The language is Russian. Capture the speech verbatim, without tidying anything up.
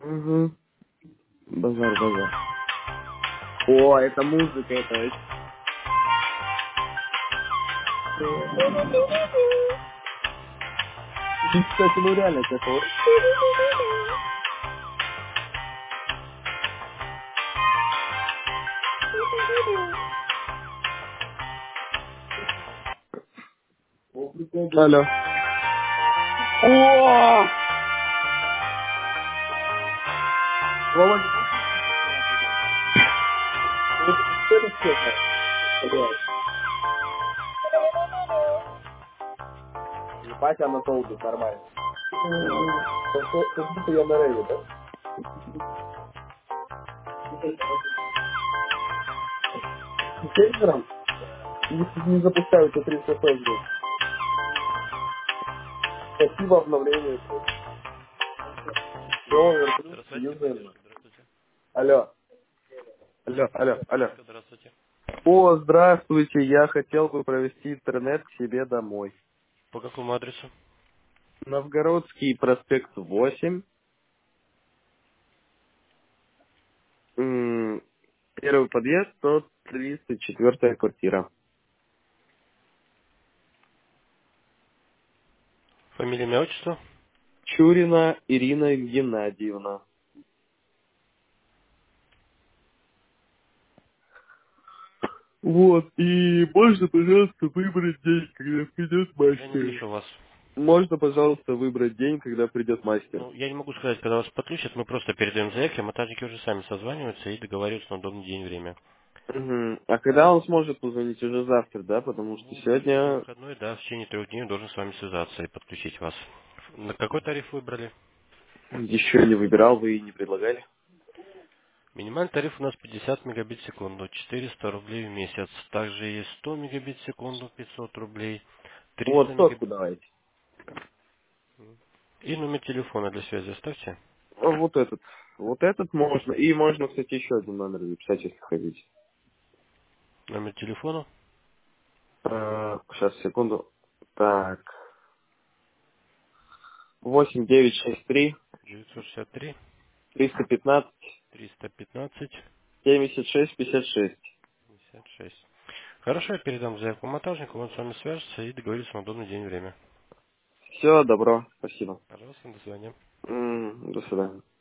Угу. Базар, базар. О, это музыка, это вообще... Ну, кстати, ну реально, такое. Алло. О! Володя, можешь выключить меня, пожалуйста? Ну, это все знает. Пожалуйста. Ебать, она толкает нормально. Как как будто я на рейве, да? Телеграм? Не, не запускаю, у тебя триста эф эс был. Спасибо, обновление. Все, верблюд, Здравствуйте, юзаем. поддержка, здравствуйте. Алло. Алло, алло, алло. Поддержка, здравствуйте. О, здравствуйте, я хотел бы провести интернет к себе домой. По какому адресу? Новгородский проспект восемь. М, Первый подъезд, сто тридцать четвёртая квартира. Фамилия, имя, отчество? Чурина Ирина Геннадьевна. Вот, и можно, пожалуйста, выбрать день, когда придет Я не мастер. слышу вас. Можно, пожалуйста, выбрать день, когда придет мастер. Ну, я не могу сказать, когда вас подключат, мы просто передаем заявки, а монтажники уже сами созваниваются и договариваются на удобный день и время. Мгм. А когда он сможет позвонить уже завтра, да? Потому что Ну, сегодня сегодня выходной, да, в течение трех дней он должен с вами связаться и подключить вас. На какой тариф выбрали? еще не выбирал, вы и не предлагали. Минимальный тариф у нас пятьдесят мегабит в секунду, четыреста рублей в месяц. Также есть сто мегабит в секунду, пятьсот рублей, Вот триста сотку мегабит. давайте. И номер телефона для связи оставьте. А вот этот. Вот этот можно. И можно, кстати, еще один номер записать, если хотите. Номер телефона А, сейчас, секунду. Так. Восемь девять шесть три девятьсот шестьдесят три триста пятнадцать триста пятнадцать семьдесят шесть пятьдесят шесть. пятьдесят шесть. Хорошо, я передам заявку монтажнику, он с вами свяжется и договорится на удобный день и время. Все, добро. Спасибо. Пожалуйста, до свидания. М, До свидания.